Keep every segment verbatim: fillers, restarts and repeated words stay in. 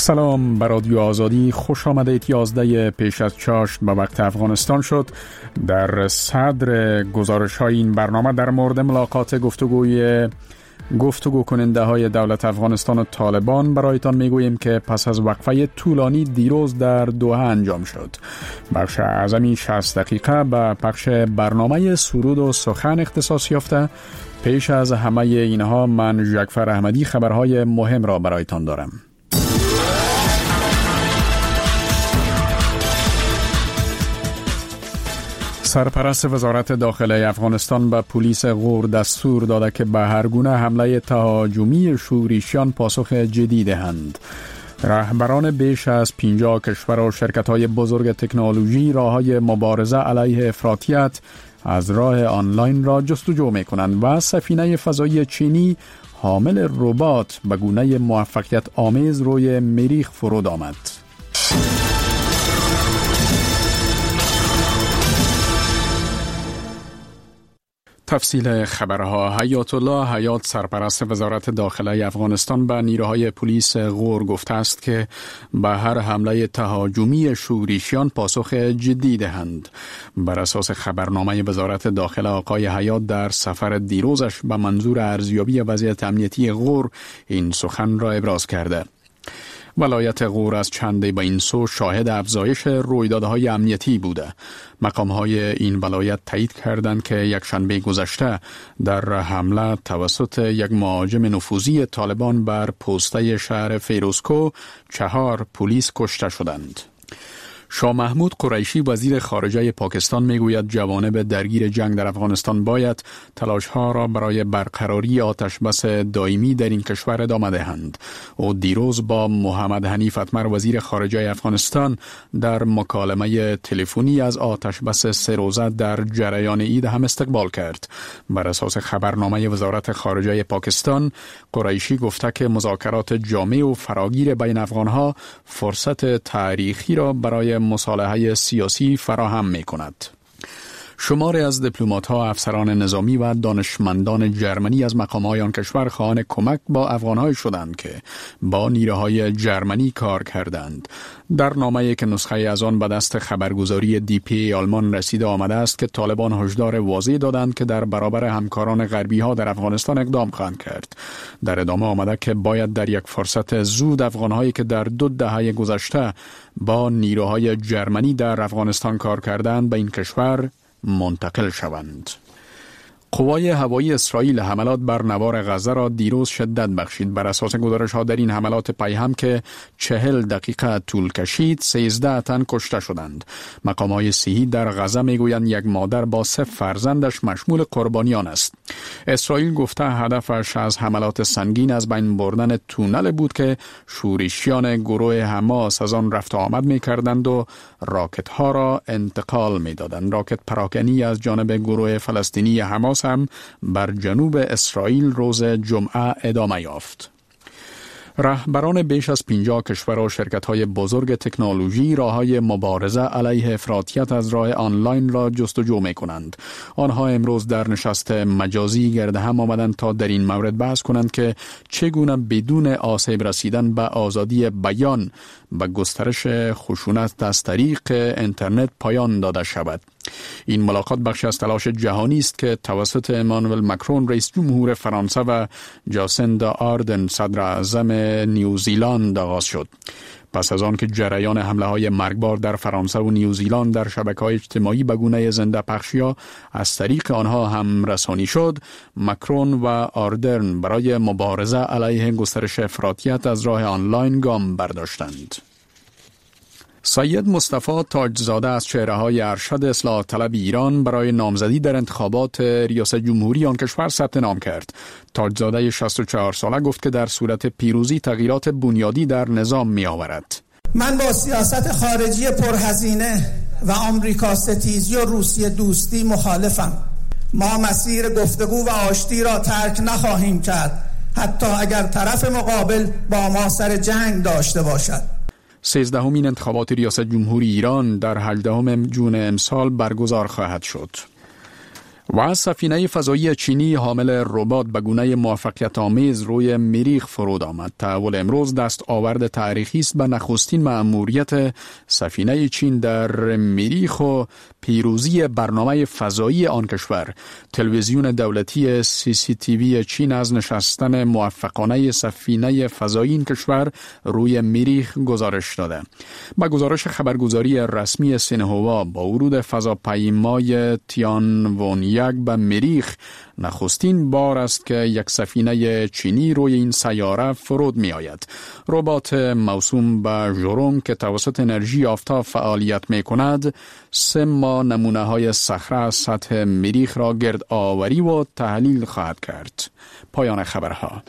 سلام، بر رادیو آزادی خوش آمدید. یازده پیش از چاشت به وقت افغانستان شد. در صدر گزارش های این برنامه در مورد ملاقات گفتگوی گفتگو کننده های دولت افغانستان و طالبان برایتان میگوییم که پس از وقفه طولانی دیروز در دوحه انجام شد. بخش اعظمی شصت دقیقه به پخش برنامه سرود و سخن اختصاص یافته. پیش از همه اینها من ژکفر احمدی خبرهای مهم را برایتان دارم. سرپرست وزارت داخله افغانستان به پلیس غور دستور داده که به هر گونه حمله تهاجمی شورشیان پاسخ جدی دهند. رهبران بیش از پنجاه کشور و شرکت‌های بزرگ تکنولوژی راه‌های مبارزه علیه افراطیت از راه آنلاین را جستجو می‌کنند و سفینه فضایی چینی حامل ربات به گونه موفقیت آمیز روی مریخ فرود آمد. تفصیل خبرها. حیات الله حیات، سرپرست وزارت داخله افغانستان، به نیروهای پلیس غور گفته است که به هر حمله تهاجمی شورشیان پاسخ جدی دهند. بر اساس خبرنامه وزارت داخله، آقای حیات در سفر دیروزش به منظور ارزیابی وضعیت امنیتی غور این سخن را ابراز کرده. ولایت غور از چندی به این سو شاهد افزایش رویدادهای امنیتی بوده. مقام‌های این ولایت تایید کردند که یک شنبه گذشته در حمله توسط یک مهاجم نفوذی طالبان بر پسته شهر فیروزکو چهار پلیس کشته شدند. شاه محمود قریشی، وزیر خارجه پاکستان، میگوید جوانب درگیر جنگ در افغانستان باید تلاش‌ها را برای برقراری آتشبس دائمی در این کشور ادامه دهند. او دیروز با محمد حنیف اتمر، وزیر خارجه افغانستان، در مکالمه تلفنی از آتشبس سه روزه در جریان عید هم استقبال کرد. بر اساس خبرنامه وزارت خارجه پاکستان، قریشی گفته که مذاکرات جامع و فراگیر بین افغان‌ها فرصت تاریخی را برای مصالحه سیاسی فراهم می کند. شماری از دیپلمات‌ها، افسران نظامی و دانشمندان جرمنی از مقام‌های آن کشور خواهان کمک با افغان‌های شدند که با نیروهای جرمنی کار کردند. در نامه‌ای که نسخه از آن به دست خبرگزاری دی پی آلمان رسیده آمده است که طالبان هشدار واضح دادند که در برابر همکاران غربی‌ها در افغانستان اقدام خواهند کرد. در ادامه آمده که باید در یک فرصت زود افغان‌هایی که در دو دهه گذشته با نیروهای جرمنی در افغانستان کار کردند به این کشور منتقل شوند. قوای هوایی اسرائیل حملات بر نوار غزه را دیروز شدت بخشید. بر اساس گزارش‌ها در این حملات پیهم که چهل دقیقه طول کشید، سیزده تن کشته شدند. مقام‌های صحی در غزه میگویند یک مادر با سه فرزندش مشمول قربانیان است. اسرائیل گفته هدفش از حملات سنگین از بین بردن تونل بود که شورشیان گروه حماس از آن رفت و آمد می‌کردند و راکت‌ها را انتقال می‌دادند. راکت پراکنی از جانب گروه فلسطینی حماس هم بر جنوب اسرائیل روز جمعه ادامه یافت. رهبران بیش از پنجاه کشور و شرکت‌های بزرگ تکنولوژی راه‌های مبارزه علیه افراطیت از راه آنلاین را جستجو می‌کنند. آنها امروز در نشست مجازی گرد هم آمدند تا در این مورد بحث کنند که چگونه بدون آسیب رسیدن به آزادی بیان به گسترش خشونت از طریق اینترنت پایان داده شود. این ملاقات بخشی از تلاش جهانی است که توسط امانوئل مکرون رئیس جمهور فرانسه و جاسیندا آردن صدر اعظم نیوزیلند آغاز شد. پس از آن که جریان حمله های مرگبار در فرانسه و نیوزیلند در شبکه‌های اجتماعی به گونه زنده پخشی از طریق آنها هم رسانی شد، مکرون و آردرن برای مبارزه علیه گسترش افراطیت از راه آنلاین گام برداشتند. سید مصطفی تاجزاده از چهره‌های ارشد اصلاح طلب ایران برای نامزدی در انتخابات ریاست جمهوری آن کشور ثبت نام کرد. تاجزاده شصت و چهار ساله گفت که در صورت پیروزی تغییرات بنیادی در نظام می آورد. من با سیاست خارجی پرهزینه و آمریکا ستیزی و روسیه دوستی مخالفم. ما مسیر گفتگو و آشتی را ترک نخواهیم کرد، حتی اگر طرف مقابل با ما سر جنگ داشته باشد. سیزدهمین انتخابات ریاست جمهوری ایران در هجدهم ژوئن امسال برگزار خواهد شد. و سفینه فضایی چینی حامل ربات به گونه موفقیت آمیز روی مریخ فرود آمد. تحول امروز دست آورد تاریخی است به نخستین مأموریت سفینه چین در مریخ و پیروزی برنامه فضایی آن کشور. تلویزیون دولتی سی سی تی وی چین از نشستن موفقانه سفینه فضایی این کشور روی مریخ گزارش داده. با گزارش خبرگزاری رسمی سینهوا، با ورود فضاپیمای تیانوون یک به مریخ نخستین بار است که یک سفینه چینی روی این سیاره فرود می آید. ربات موسوم به ژرونگ که توسط انرژی آفتاب فعالیت می کند، سه ماه نمونه های صخره از سطح مریخ را گرد آوری و تحلیل خواهد کرد. پایان خبرها.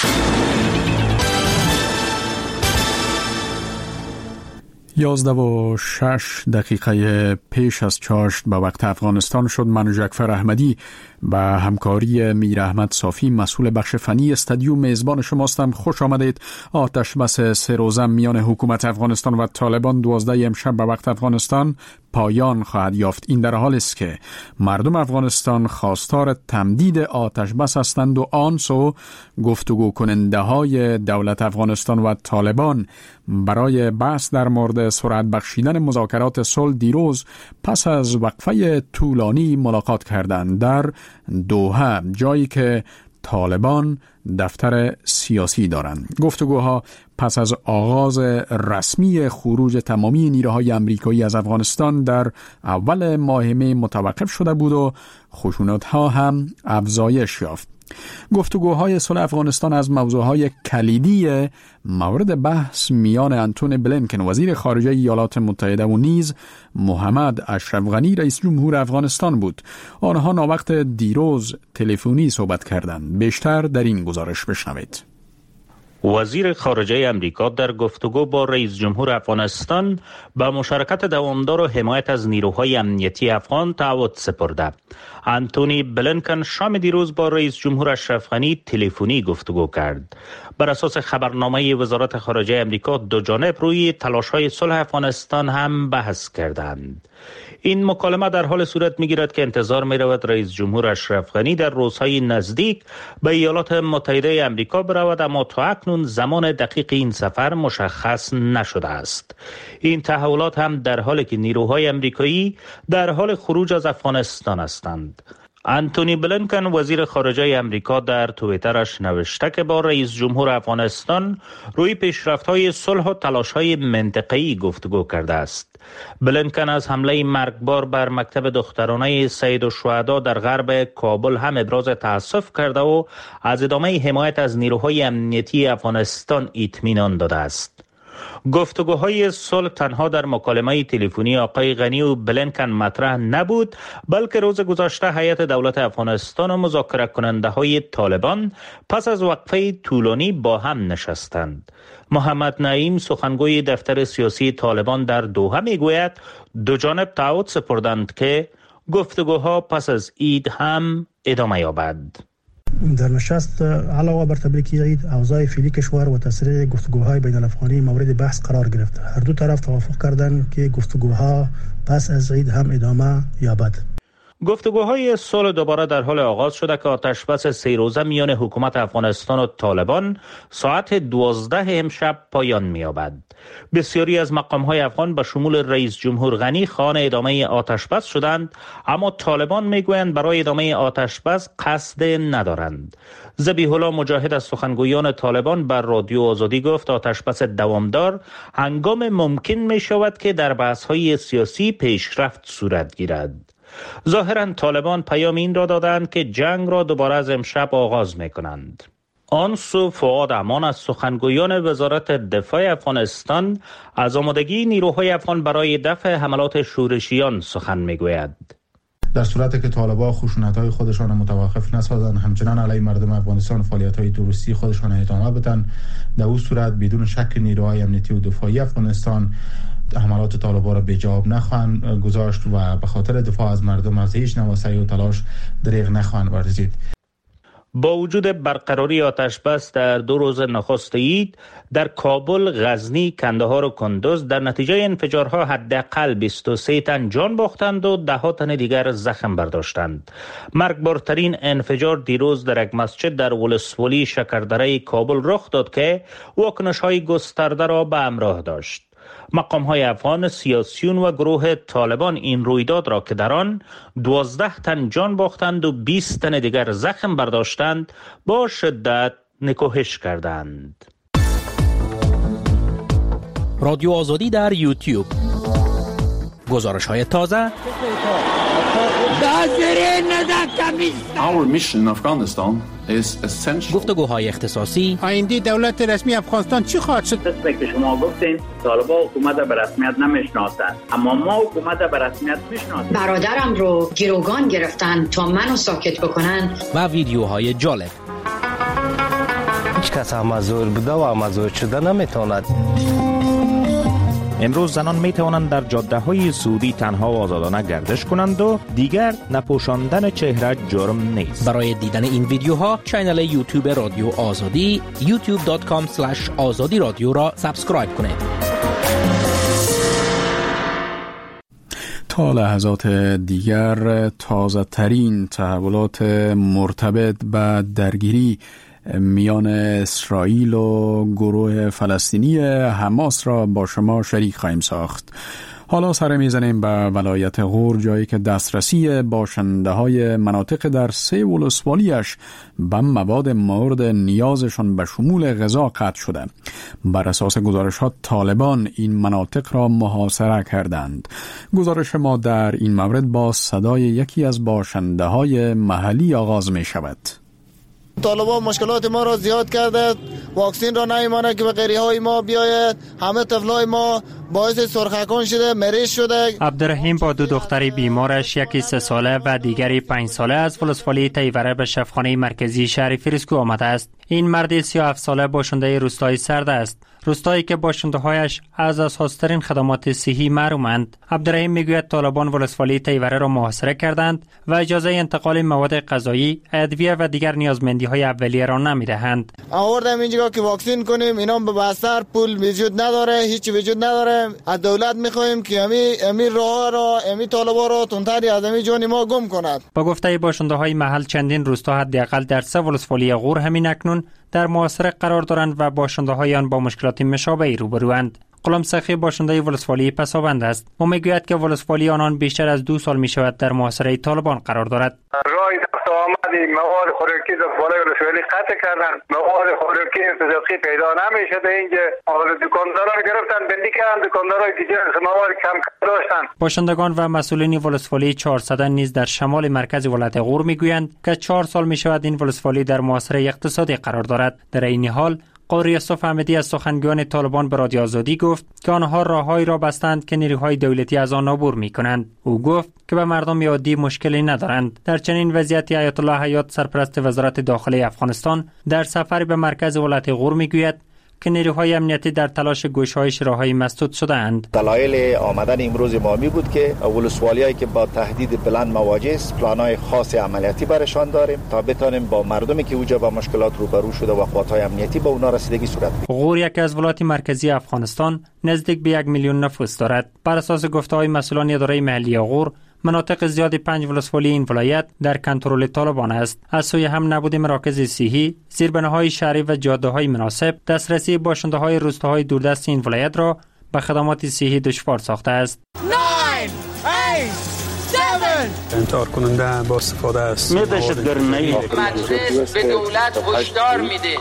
یازده و شش دقیقه پیش از چاشت به وقت افغانستان شد. من جعفر احمدی با همکاری میر احمد صافی مسئول بخش فنی استودیو میزبان شماستم. خوش آمدید. آتش بس سه روزه میان حکومت افغانستان و طالبان دوازده امشب به وقت افغانستان پایان خواهد یافت. این در حالی است که مردم افغانستان خواستار تمدید آتش بس هستند و آن سو گفتگو کننده های دولت افغانستان و طالبان برای بحث در مورد سرعت بخشیدن مذاکرات صلح دیروز پس از وقفه طولانی ملاقات کردند در دوحه، جایی که طالبان دفتر سیاسی دارند. گفتگوها پس از آغاز رسمی خروج تمامی نیروهای امریکایی از افغانستان در اول ماه می متوقف شده بود و خشونت‌ها هم افزایش یافت. گفتگوهای صلح افغانستان از موضوعهای کلیدی مورد بحث میان انتونی بلینکن وزیر خارجه ایالات متحده و نیز محمد اشرف غنی رئیس جمهور افغانستان بود. آنها ناوقت دیروز تلفنی صحبت کردند. بیشتر در این گزارش بشنوید. وزیر خارجه امریکا در گفتگو با رئیس جمهور افغانستان به مشارکت دوامدار و حمایت از نیروهای امنیتی افغان تعهد سپرده. انتونی بلینکن شام دیروز با رئیس جمهور اشرف غنی تلفنی گفتگو کرد. بر اساس خبرنامه وزارت خارجه امریکا دو جانب روی تلاش‌های صلح افغانستان هم بحث کردند. این مکالمه در حال صورت می‌گیرد که انتظار می‌رود رئیس جمهور اشرف غنی در روزهای نزدیک به ایالات متحده آمریکا برود، اما تا اکنون زمان دقیق این سفر مشخص نشده است. این تحولات هم در حالی که نیروهای آمریکایی در حال خروج از افغانستان هستند. انتونی بلینکن وزیر خارجه امریکا در توییترش نوشته که با رئیس جمهور افغانستان روی پیشرفت‌های صلح و تلاش‌های منطقه‌ای گفتگو کرده است. بلینکن از حمله مرگبار بر مکتب دخترانه سید الشهدا در غرب کابل هم ابراز تأسف کرده و از ادامه حمایت از نیروهای امنیتی افغانستان اطمینان داده است. گفتگوهای صلح تنها در مکالمه تلفنی آقای غنی و بلینکن مطرح نبود، بلکه روز گذشته هیئت دولت افغانستان و مذاکره کننده های طالبان پس از وقفه طولانی با هم نشستند. محمد نعیم سخنگوی دفتر سیاسی طالبان در دوحه میگوید دو جانب تعهد سپردند که گفتگوها پس از عید هم ادامه یابد. در نشست علاوه بر تبریک عید، اوضاع فعلی کشور و تسریع گفتگوهای بین الافغانی مورد بحث قرار گرفت. هر دو طرف توافق کردند که گفتگوها پس از عید هم ادامه یابد. گفتگوهای صلح دوباره در حال آغاز شده که آتش بس سه روزه میان حکومت افغانستان و طالبان ساعت دوازده امشب پایان می‌یابد. بسیاری از مقام‌های افغان به شمول رئیس جمهور غنی خواهان ادامه آتش بس شدند، اما طالبان میگویند برای ادامه آتش بس قصد ندارند. ذبیح الله مجاهد از سخنگویان طالبان بر رادیو آزادی گفت آتش بس دوامدار هنگام ممکن می‌شود که در بحث‌های سیاسی پیشرفت صورت گیرد. ظاهراً طالبان پیام این را دادند که جنگ را دوباره از امشب آغاز می‌کنند. آن سو فؤاد امان از سخنگویان وزارت دفاع افغانستان از آمادگی نیروهای افغان برای دفع حملات شورشیان سخن می‌گوید. در صورتی که طالبان خشونت‌های خودشان متوقف نسازند، همچنان علیه مردم افغانستان فعالیت‌های تروریستی خودشان ادامه بدن، در اون صورت بدون شک نیروهای امنیتی و دفاعی افغانستان حملات طالبان را به جواب نخواهند گذاشت و به خاطر دفاع از مردم از هیچ نوع سعی و تلاش دریغ نخواهند ورزید. با وجود برقراری آتش بس در دو روز نخست عید در کابل، غزنی، کندهار و کندوز در نتیجه انفجارها حداقل بیست و سه تن جان باختند و ده ها تن دیگر زخم برداشتند. مرگبارترین انفجار دیروز در یک مسجد در ولسوالی شکردره کابل رخ داد که واکنش‌های گسترده را به همراه داشت. مقام‌های افغان، سیاسیون و گروه طالبان این رویداد را که در آن دوازده تن جان باختند و بیست تن دیگر زخم برداشتند با شدت نکوهش کردند. رادیو آزادی در یوتیوب. گزارش‌های تازه. Our mission in Afghanistan is essential. گفتگوهای اختصاصی. آینده دولت رسمی افغانستان چی خواهد شد؟ مثل که شما گفتین طالبان حکومت به رسمیت نمیشناسند، اما ما حکومت به رسمیت میشناسیم. برادرم رو گروگان گرفتن تا منو ساکت بکنن. و ویدیوهای جالب. هیچ کس مزور بوده و مزور شده نمیتواند. امروز زنان می توانند در جاده های سعودی تنها و آزادانه گردش کنند و دیگر نپوشاندن چهره جرم نیست. برای دیدن این ویدیوها کانال یوتیوب رادیو آزادی یوتیوب دات کام اسلش آزادی رادیو را سابسکرایب کنید. تا لحظات دیگر تازه ترین تحولات مرتبط به درگیری میان اسرائیل و گروه فلسطینی حماس را با شما شریک خواهیم ساخت. حالا سر میزنیم به ولایت غور، جایی که دسترسی باشنده های مناطق در سه ولسوالیش به مواد مورد نیازشان به شمول غذا قطع شده. بر اساس گزارشات طالبان این مناطق را محاصره کردند. گزارش ما در این مورد با صدای یکی از باشنده های محلی آغاز می شود. طالبان مشکلات ما را زیاد کرده، واکسین را نمیمانه که به غیری های ما بیاید. همه طفلای ما باعث سرخکان شده، مریض شده. عبدالرحیم با دو دختری بیمارش، یکی سه ساله و دیگری پنج ساله، از ولسوالی تیوره به شفاخانه مرکزی شهر فریسکو آمده است. این مرد سی و هفت ساله باشنده روستای سرد است، روستایی که باشنده‌هایش از اساس‌ترین خدمات صحی محرومند. عبدالرحیم میگوید طالبان ولسوالی تیوره را محاصره کردند و اجازه انتقال مواد غذایی، ادویه و دیگر نیازمندی‌های اولیه را نمی‌دهند. آوردیم اینجا که واکسین کنیم، اینا به بستر پول وجود نداره، هیچ وجود نداره. از دولت می‌خوایم که امی امی راه را امی طالبان را تندتری از امی جان ما گم کند. با گفته باشنده‌های محل چندین روستا حداقل در سه ولسوالی غور همین اکنون در محاصره قرار دارند و باشنده‌های آن با مشکلات مشابهی روبروند. غلام سخی باشنده ولسوالی پسابند است. او میگوید که ولسوالی آنان بیشتر از دو سال میشود در محاصره طالبان قرار دارد. رای رفت و آمدی مواد خوراکی در بالای ولسوالی قطع کردن، مواد خوراکی انتظامی پیدا نمیشده. اینجا دکاندارا رو گرفتن، بندی کردن، دکاندارای دیگه مواد کم داشتن. باشندگان و مسئولین ولسوالی چهارصد نیز در شمال مرکز ولایت غور میگویند که چهار سال میشود این ولسوالی در محاصره اقتصادی قرار دارد. در این حال قاری یوسف احمدی از سخنگویان طالبان به رادیو آزادی گفت که آنها راههایی را بستند که نیروهای دولتی از آن عبور می‌کنند. او گفت که به مردم عادی مشکلی ندارند. در چنین وضعیتی آیت الله حیات سرپرست وزارت داخلی افغانستان در سفری به مرکز ولایت غور میگوید که نیروهای امنیتی در تلاش گشایش راههای مسدود شده‌اند. دلایل آمدن امروز ما می بود که ولسوالیایی که با تهدید بلند مواجه است، پلان‌های خاص عملیاتی برشان داریم تا بتانیم با مردمی که اوجا با مشکلات روبرو شده و قوات‌های امنیتی با اونا رسیدگی صورت بدهیم. غور یکی از ولایات مرکزی افغانستان نزدیک به یک میلیون نفوس دارد. بر اساس گفته‌های مسئولان اداره محلی غور، مناطق زیادی پنج ولسوالی این ولایت در کنترل طالبان است. از سوی هم نبود مراکز صحی، زیربناهای شهری و جاده‌های مناسب، دسترسی باشنده‌های روستاهای دوردست این ولایت را به خدمات صحی دشوار ساخته است. انتحار کننده با استفاده است. میدهشت گرنهی مجلس به دولت هشدار میده.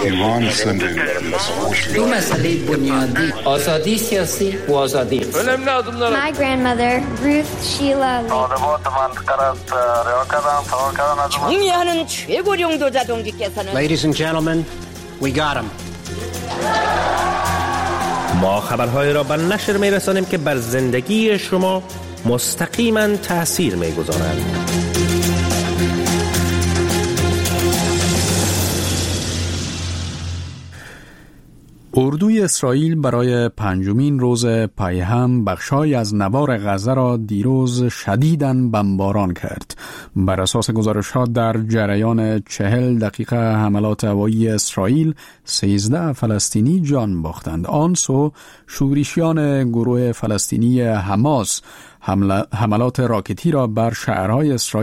دو مسئله بنیادی، آزادی سیاسی و آزادی اقتصادی. My grandmother Ruth Sheila 중요한 최고령 도자동지께서는 Ladies and gentlemen, we got him. ما خبرهای را به نشر میرسانیم که بر زندگی شما مستقیما تأثیر میگذارند. اردوی اسرائیل برای پنجمین روز پیهم بخشای از نوار غزه را دیروز شدیداً بمباران کرد. بر اساس گزارشات در جریان چهل دقیقه حملات هوایی اسرائیل سیزده فلسطینی جان باختند. آن سو شورشیان گروه فلسطینی حماس حملات راکتی را بر شهرهای اسرائیل